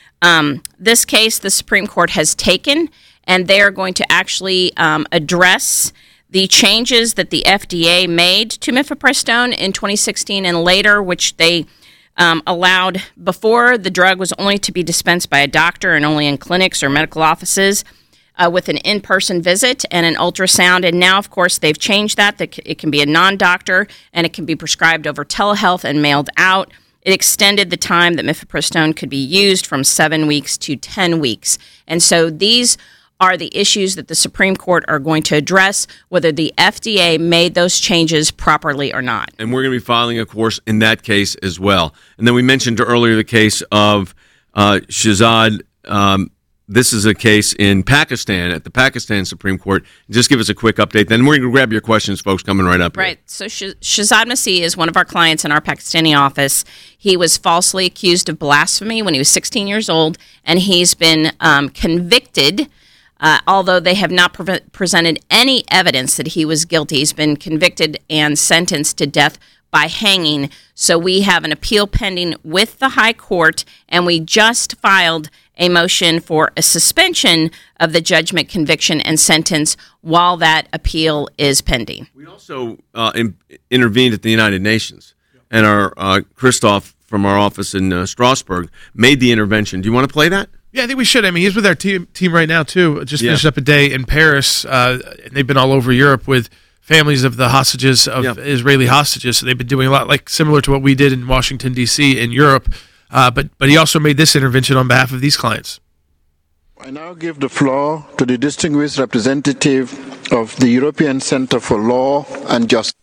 this case the Supreme Court has taken, and they are going to actually address the changes that the FDA made to mifepristone in 2016 and later, which they allowed before. The drug was only to be dispensed by a doctor and only in clinics or medical offices with an in-person visit and an ultrasound. And now, of course, they've changed that. It can be a non-doctor and it can be prescribed over telehealth and mailed out. It extended the time that mifepristone could be used from 7 weeks to 10 weeks. And so these are the issues that the Supreme Court are going to address, whether the FDA made those changes properly or not. And we're going to be filing, of course, in that case as well. And then we mentioned earlier the case of Shahzad, this is a case in Pakistan, at the Pakistan Supreme Court. Just give us a quick update. Then we're going to grab your questions, folks, coming right up. Right. So Shahzad Masih is one of our clients in our Pakistani office. He was falsely accused of blasphemy when he was 16 years old, and he's been convicted, although they have not presented any evidence that he was guilty. He's been convicted and sentenced to death by hanging. So we have an appeal pending with the High Court, and we just filed a motion for a suspension of the judgment, conviction, and sentence while that appeal is pending. We also intervened at the United Nations, and our Christoph from our office in Strasbourg made the intervention. Do you want to play that? Yeah, I think we should. I mean, he's with our team right now, too. Just finished up a day in Paris. And they've been all over Europe with families of the hostages, Israeli hostages. So they've been doing a lot similar to what we did in Washington, D.C. in Europe. But he also made this intervention on behalf of these clients. I now give the floor to the distinguished representative of the European Center for Law and Justice.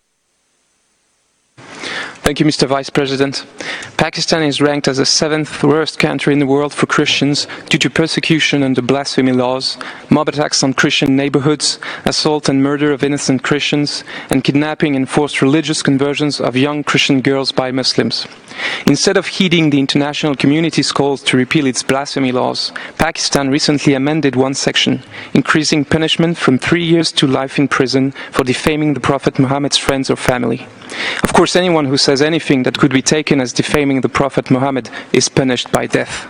Thank you, Mr. Vice President. Pakistan is ranked as the 7th worst country in the world for Christians due to persecution under blasphemy laws, mob attacks on Christian neighborhoods, assault and murder of innocent Christians, and kidnapping and forced religious conversions of young Christian girls by Muslims. Instead of heeding the international community's calls to repeal its blasphemy laws, Pakistan recently amended one section, increasing punishment from 3 years to life in prison for defaming the Prophet Muhammad's friends or family. Of course, anyone who says anything that could be taken as defaming the Prophet Muhammad is punished by death.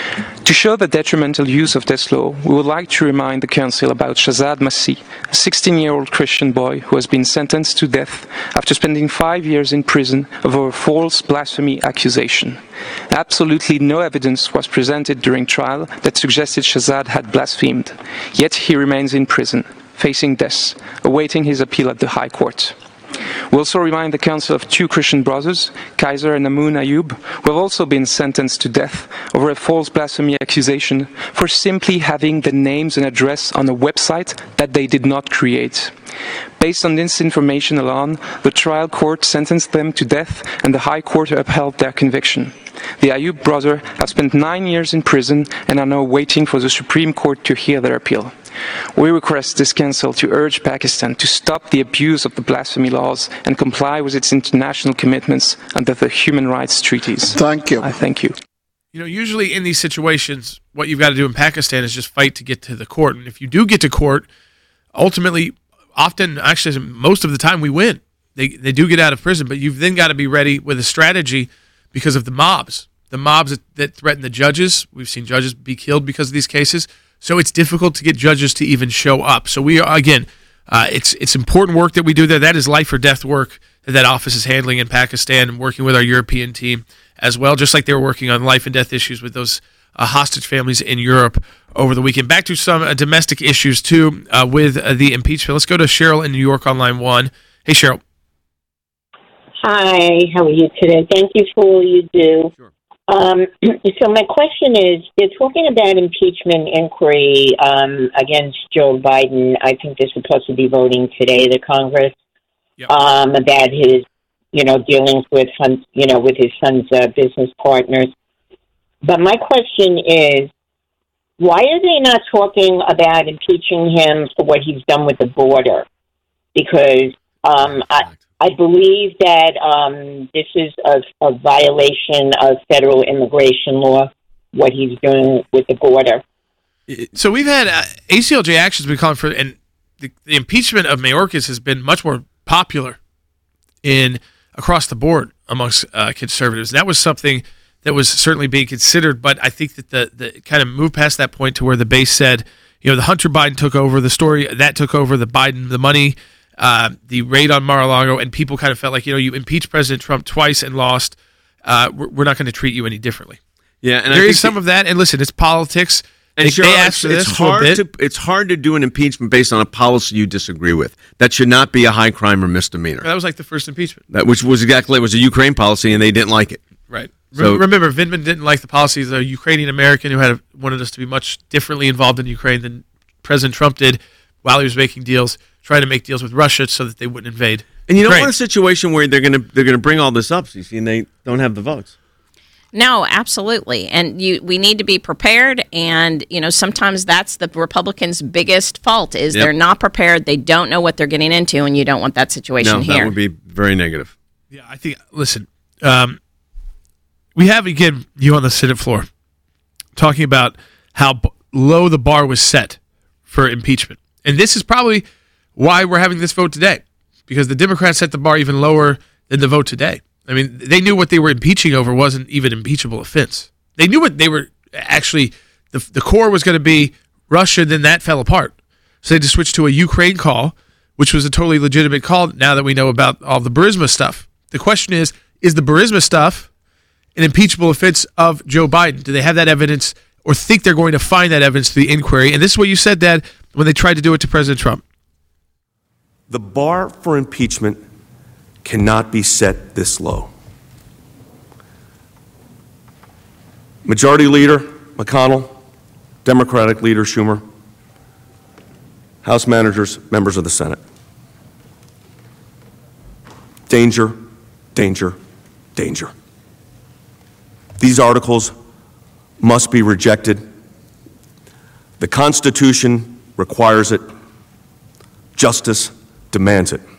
To show the detrimental use of this law, we would like to remind the Council about Shahzad Masih, a 16-year-old Christian boy who has been sentenced to death after spending 5 years in prison over a false blasphemy accusation. Absolutely no evidence was presented during trial that suggested Shahzad had blasphemed, yet he remains in prison, facing death, awaiting his appeal at the High Court. We also remind the Council of 2 Christian brothers, Kaiser and Amun Ayub, who have also been sentenced to death over a false blasphemy accusation for simply having the names and address on a website that they did not create. Based on this information alone, the trial court sentenced them to death and the High Court upheld their conviction. The Ayub brothers have spent 9 years in prison and are now waiting for the Supreme Court to hear their appeal. We request this Council to urge Pakistan to stop the abuse of the blasphemy laws and comply with its international commitments under the human rights treaties. Thank you. I thank you. You know, usually in these situations, what you've got to do in Pakistan is just fight to get to the court. And if you do get to court, ultimately, often, actually, most of the time, we win. They do get out of prison, but you've then got to be ready with a strategy because of the mobs that threaten the judges. We've seen judges be killed because of these cases. So it's difficult to get judges to even show up. So we are, again, it's important work that we do there. That is life or death work that office is handling in Pakistan and working with our European team as well, just like they were working on life and death issues with those hostage families in Europe over the weekend. Back to some domestic issues, too, with the impeachment. Let's go to Cheryl in New York on line 1. Hey, Cheryl. Hi, how are you today? Thank you for all you do. Sure. So my question is, they're talking about impeachment inquiry against Joe Biden. I think they're supposed to be voting today, the Congress, about his, dealings with, with his son's business partners. But my question is, why are they not talking about impeaching him for what he's done with the border? Because I believe that this is a violation of federal immigration law, what he's doing with the border. So we've had ACLJ actions been calling for, and the impeachment of Mayorkas has been much more popular across the board amongst conservatives. That was something that was certainly being considered, but I think that the kind of moved past that point to where the base said, the Hunter Biden took over, the story that took over, the money, the raid on Mar-a-Lago, and people kind of felt like, you impeached President Trump twice and lost. We're not going to treat you any differently. Yeah, and there is some of that. And listen, it's politics. And it's hard to do an impeachment based on a policy you disagree with. That should not be a high crime or misdemeanor. That was like the first impeachment. Which was a Ukraine policy, and they didn't like it. Right. So, remember, Vindman didn't like the policies of a Ukrainian American who wanted us to be much differently involved in Ukraine than President Trump did while he was making deals, trying to make deals with Russia so that they wouldn't invade. And you don't want a situation where they're going to bring all this up, and they don't have the votes. No, absolutely. And we need to be prepared. And, sometimes that's the Republicans' biggest fault is they're not prepared. They don't know what they're getting into, and you don't want that situation here. That would be very negative. Yeah, I think, listen, we have, again, you on the Senate floor talking about how low the bar was set for impeachment. And this is probably why we're having this vote today, because the Democrats set the bar even lower than the vote today. I mean, they knew what they were impeaching over wasn't even impeachable offense. They knew what they were actually, the core was going to be Russia, then that fell apart. So they just switched to a Ukraine call, which was a totally legitimate call now that we know about all the Burisma stuff. The question is the Burisma stuff an impeachable offense of Joe Biden? Do they have that evidence or think they're going to find that evidence through the inquiry? And this is what you said, Dad, when they tried to do it to President Trump. The bar for impeachment cannot be set this low. Majority Leader McConnell, Democratic Leader Schumer, House managers, members of the Senate. Danger, danger, danger. These articles must be rejected. The Constitution requires it. Justice demands it.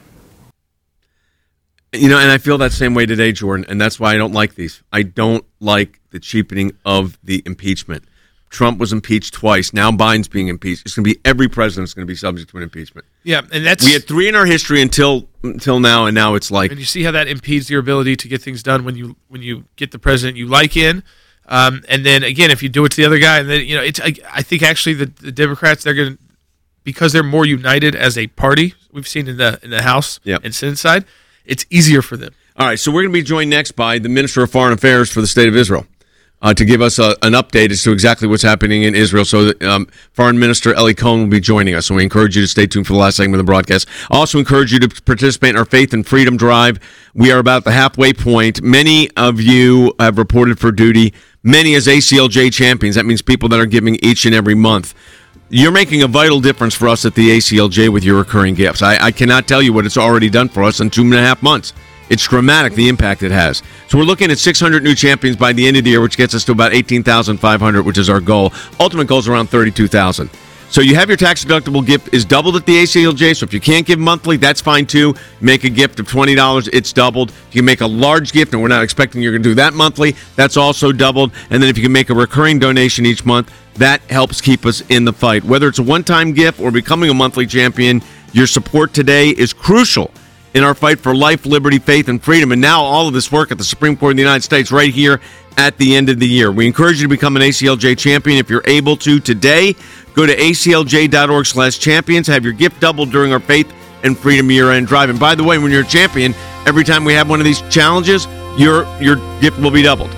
And I feel that same way today, Jordan, and that's why I don't like these. I don't like the cheapening of the impeachment. Trump was impeached twice. Now Biden's being impeached. It's going to be every president's going to be subject to an impeachment. Yeah, and we had 3 in our history until now, and now it's like. And you see how that impedes your ability to get things done when you get the president you like in, and then again if you do it to the other guy, and then I think actually the Democrats, they're going to, because they're more united as a party. We've seen in the House and Senate side, it's easier for them. All right, so we're going to be joined next by the Minister of Foreign Affairs for the State of Israel to give us an update as to exactly what's happening in Israel. So Foreign Minister Eli Cohen will be joining us. So we encourage you to stay tuned for the last segment of the broadcast. I also encourage you to participate in our Faith and Freedom Drive. We are about the halfway point. Many of you have reported for duty, many as ACLJ champions. That means people that are giving each and every month. You're making a vital difference for us at the ACLJ with your recurring gifts. I cannot tell you what it's already done for us in 2.5 months. It's dramatic, the impact it has. So we're looking at 600 new champions by the end of the year, which gets us to about 18,500, which is our goal. Ultimate goal is around 32,000. So you have your tax-deductible gift is doubled at the ACLJ, so if you can't give monthly, that's fine too. Make a gift of $20, it's doubled. If you can make a large gift, and we're not expecting you're going to do that monthly, that's also doubled. And then if you can make a recurring donation each month, that helps keep us in the fight. Whether it's a one-time gift or becoming a monthly champion, your support today is crucial in our fight for life, liberty, faith, and freedom. And now all of this work at the Supreme Court of the United States right here at the end of the year. We encourage you to become an ACLJ champion if you're able to today. Go to aclj.org/champions. Have your gift doubled during our Faith and Freedom Year-End Drive. And by the way, when you're a champion, every time we have one of these challenges, your gift will be doubled.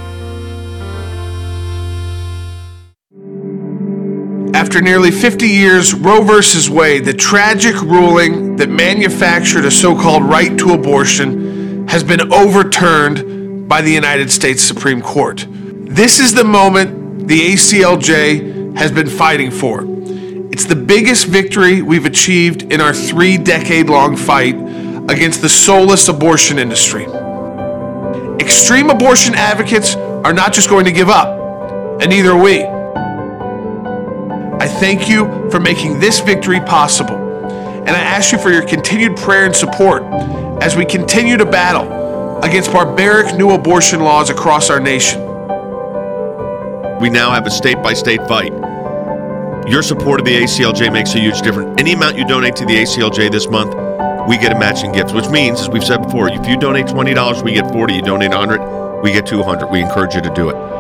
After nearly 50 years, Roe v. Wade, the tragic ruling that manufactured a so-called right to abortion, has been overturned by the United States Supreme Court. This is the moment the ACLJ has been fighting for. It's the biggest victory we've achieved in our 3-decade-long fight against the soulless abortion industry. Extreme abortion advocates are not just going to give up, and neither are we. I thank you for making this victory possible, and I ask you for your continued prayer and support as we continue to battle against barbaric new abortion laws across our nation. We now have a state-by-state fight. Your support of the ACLJ makes a huge difference. Any amount you donate to the ACLJ this month, we get a matching gift, which means, as we've said before, if you donate $20, we get $40. You donate $100, we get $200. We encourage you to do it.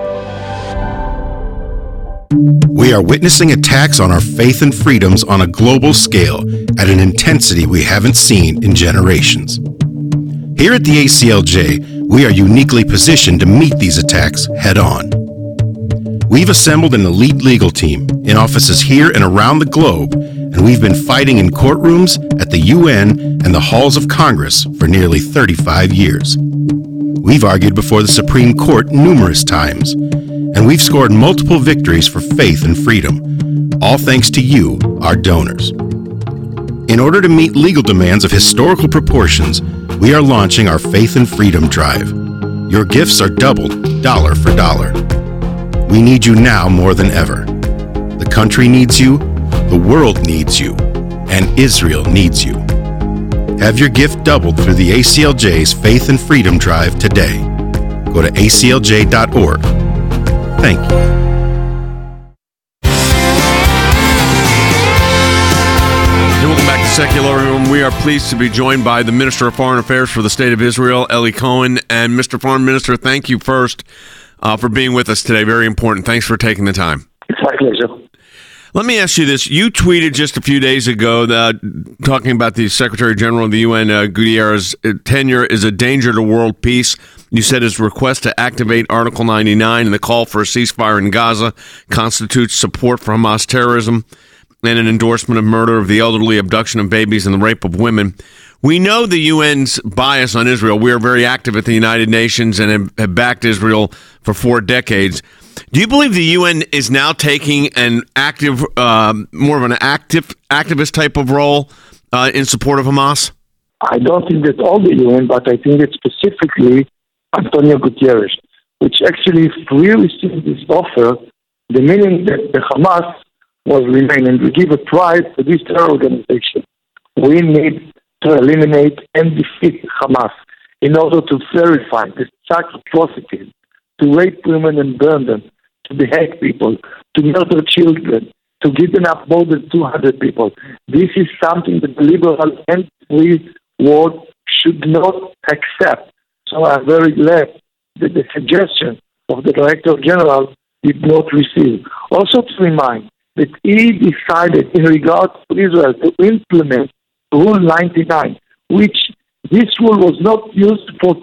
We are witnessing attacks on our faith and freedoms on a global scale at an intensity we haven't seen in generations. Here at the ACLJ, we are uniquely positioned to meet these attacks head on. We've assembled an elite legal team in offices here and around the globe, and we've been fighting in courtrooms at the UN and the halls of Congress for nearly 35 years. We've argued before the Supreme Court numerous times, and we've scored multiple victories for faith and freedom, all thanks to you, our donors. In order to meet legal demands of historical proportions, we are launching our Faith and Freedom Drive. Your gifts are doubled, dollar for dollar. We need you now more than ever. The country needs you, the world needs you, and Israel needs you. Have your gift doubled through the ACLJ's Faith and Freedom Drive today. Go to aclj.org. Thank you. Welcome back to Secular Room. We are pleased to be joined by the Minister of Foreign Affairs for the State of Israel, Eli Cohen. And Mr. Foreign Minister, thank you first for being with us today. Very important. Thanks for taking the time. It's my pleasure. Let me ask you this. You tweeted just a few days ago that talking about the Secretary General of the UN, Guterres' tenure is a danger to world peace. You said his request to activate Article 99 and the call for a ceasefire in Gaza constitutes support for Hamas terrorism and an endorsement of murder of the elderly, abduction of babies, and the rape of women. We know the UN's bias on Israel. We are very active at the United Nations and have backed Israel for 4 decades. Do you believe the UN is now taking an active, more of an activist type of role in support of Hamas? I don't think that all the UN, but I think that specifically Antonio Guterres, which actually, if we receive this offer, the meaning that the Hamas will remain and we give a prize to this terror organization. We need to eliminate and defeat Hamas in order to verify the such atrocities, to rape women and burn them, to behead people, to murder children, to kidnap more than 200 people. This is something that the liberal and free world should not accept. So I'm very glad that the suggestion of the Director General did not receive. Also to remind that he decided in regard to Israel to implement Rule 99, which this rule was not used for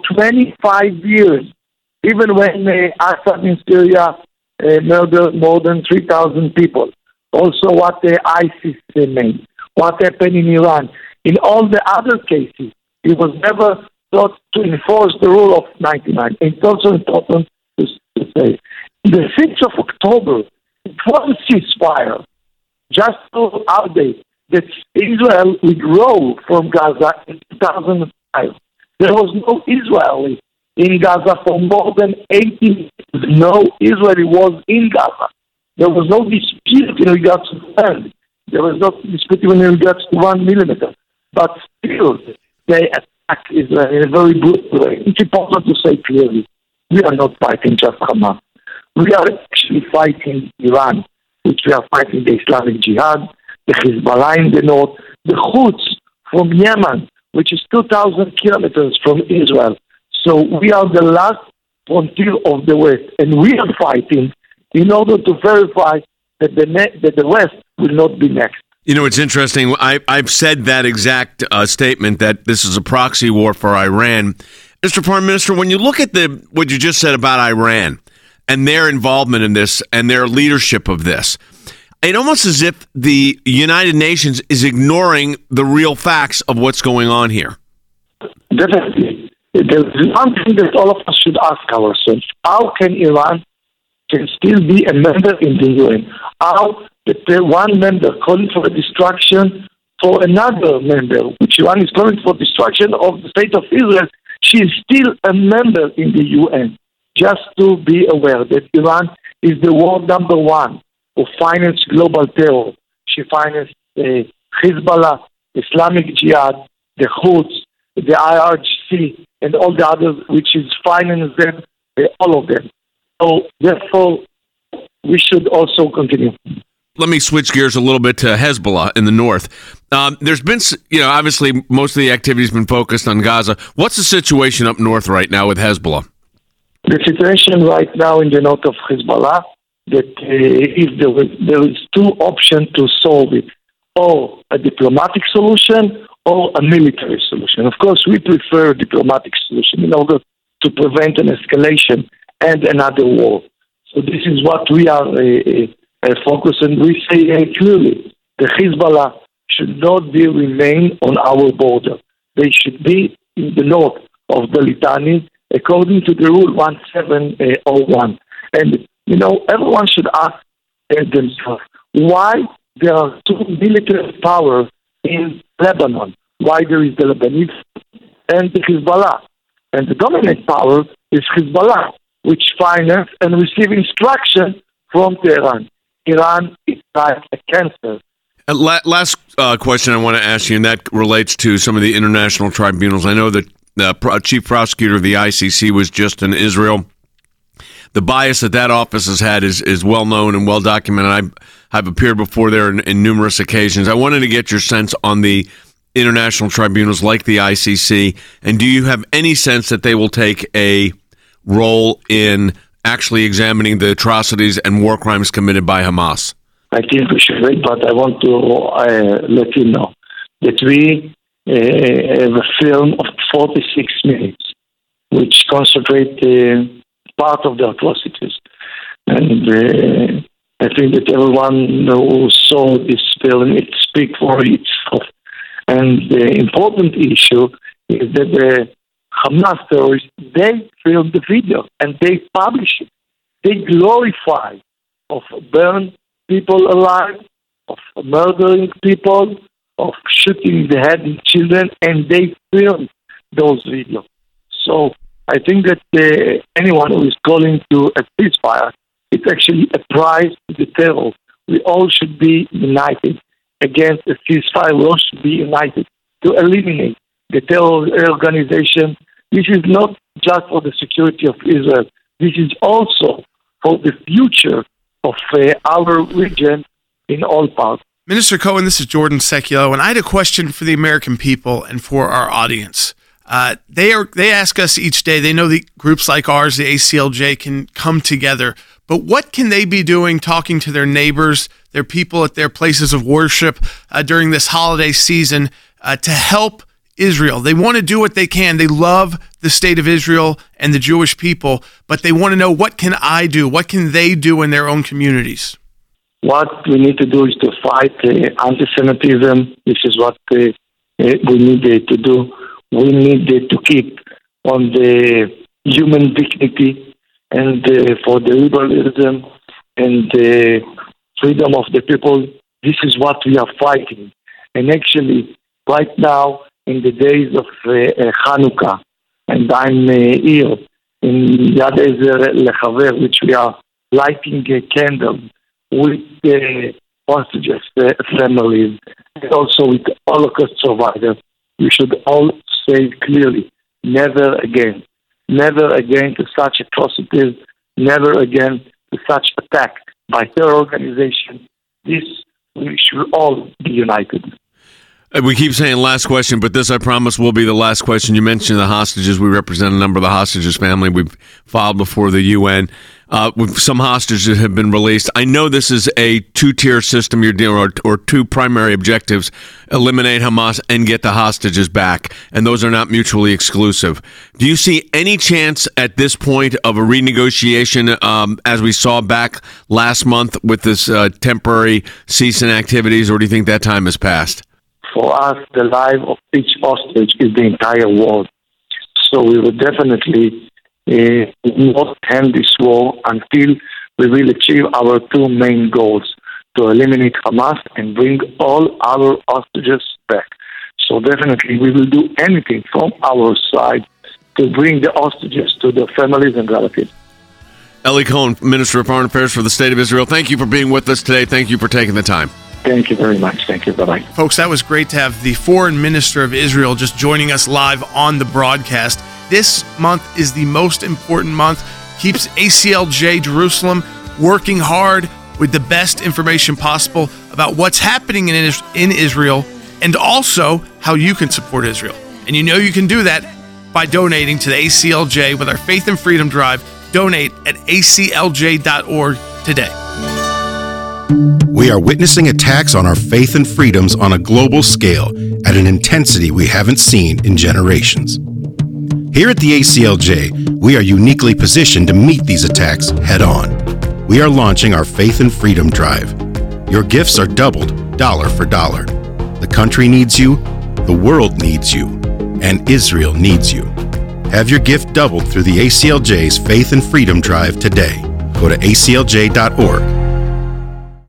25 years, even when Assad in Syria murdered more than 3,000 people. Also what ISIS made, what happened in Iran. In all the other cases, it was never thought to enforce the rule of 99. It's also important to say. The 6th of October, it was a ceasefire, just to update that Israel withdrew from Gaza in 2005. There was no Israeli in Gaza for more than 18 years. No Israeli was in Gaza. There was no dispute in regards to land. There was no dispute even in regards to 1 millimeter. But still, they attack Israel in a very brutal way. It's important to say clearly, we are not fighting just Hamas. We are actually fighting Iran, which we are fighting the Islamic Jihad, the Hezbollah in the north, the Houthis from Yemen, which is 2,000 kilometers from Israel. So we are the last frontier of the West, and we are fighting in order to verify that the West will not be next. You know, it's interesting. I've said that exact statement that this is a proxy war for Iran. Mr. Foreign Minister, when you look at what you just said about Iran and their involvement in this and their leadership of this, it's almost as if the United Nations is ignoring the real facts of what's going on here. Definitely. There's one thing that all of us should ask ourselves. How can Iran can still be a member in the UN? How the one member calling for the destruction for another member, which Iran is calling for destruction of the state of Israel, she is still a member in the UN. Just to be aware that Iran is the world number one who finances global terror. She finances the Hezbollah, Islamic Jihad, the Houthis, the IRGC, and all the others, which is financing them, all of them. So therefore, we should also continue. Let me switch gears a little bit to Hezbollah in the north. There's been, obviously most of the activity has been focused on Gaza. What's the situation up north right now with Hezbollah? The situation right now in the north of Hezbollah, that there is 2 options to solve it, or a diplomatic solution or a military solution. Of course, we prefer a diplomatic solution in order to prevent an escalation and another war. So this is what we are focused on. We say clearly, the Hezbollah should not remain on our border. They should be in the north of the Litani, according to the rule 1701. And, everyone should ask themselves, why there are 2 military powers in Lebanon? Why there is the Lebanese and the Hezbollah? And the dominant power is Hezbollah, which finance and receive instruction from Tehran. Iran is like a cancer. Last question I want to ask you, and that relates to some of the international tribunals. I know that the chief prosecutor of the ICC was just in Israel. The bias that office has had is well known and well documented. I've appeared before there in numerous occasions. I wanted to get your sense on the international tribunals like the ICC, and do you have any sense that they will take a role in actually examining the atrocities and war crimes committed by Hamas? I think we should wait, but I want to let you know that we have a film of 46 minutes, which concentrate part of the atrocities. And I think that everyone who saw this film, it speaks for itself. And the important issue is that the Hamas terrorists, they filmed the video and they publish it. They glorify of burn people alive, of murdering people, of shooting the head of children, and they film those videos. So I think that anyone who is calling to a ceasefire, it's actually a prize to the terror. We all should be united against a ceasefire. We all should be united to eliminate the terror organization. This is not just for the security of Israel. This is also for the future of our region in all parts. Minister Cohen, this is Jordan Seculo, and I had a question for the American people and for our audience. They ask us each day, they know that groups like ours, the ACLJ, can come together, but what can they be doing talking to their neighbors, their people at their places of worship during this holiday season to help Israel? They want to do what they can. They love the state of Israel and the Jewish people, but they want to know, what can I do? What can they do in their own communities? What we need to do is to fight anti-Semitism. This is what we need to do. We need to keep on the human dignity and for the liberalism and the freedom of the people. This is what we are fighting. And actually, right now, in the days of Hanukkah, and I'm here in Yad Ezer Lechaver, which we are lighting a candle with the hostages families, and also with Holocaust survivors. We should all say clearly, never again to such atrocities, never again to such attack by terror organization. This, we should all be united. We keep saying last question, but this, I promise, will be the last question. You mentioned the hostages. We represent a number of the hostages' family. We've filed before the UN. Some hostages have been released. I know this is a two-tier system you're dealing, or two primary objectives: eliminate Hamas and get the hostages back, and those are not mutually exclusive. Do you see any chance at this point of a renegotiation, as we saw back last month with this temporary cease in activities, or do you think that time has passed? For us, the life of each hostage is the entire world. So we will definitely not end this war until we will achieve our two main goals: to eliminate Hamas and bring all our hostages back. So definitely we will do anything from our side to bring the hostages to their families and relatives. Eli Cohen, Minister of Foreign Affairs for the State of Israel, thank you for being with us today. Thank you for taking the time. Thank you very much. Thank you. Bye-bye. Folks, that was great to have the Foreign Minister of Israel just joining us live on the broadcast. This month is the most important month. Keeps ACLJ Jerusalem working hard with the best information possible about what's happening in Israel, and also how you can support Israel. And you know you can do that by donating to the ACLJ with our Faith and Freedom Drive. Donate at aclj.org today. We are witnessing attacks on our faith and freedoms on a global scale at an intensity we haven't seen in generations. Here at the ACLJ, we are uniquely positioned to meet these attacks head on. We are launching our Faith and Freedom Drive. Your gifts are doubled, dollar for dollar. The country needs you, the world needs you, and Israel needs you. Have your gift doubled through the ACLJ's Faith and Freedom Drive today. Go to aclj.org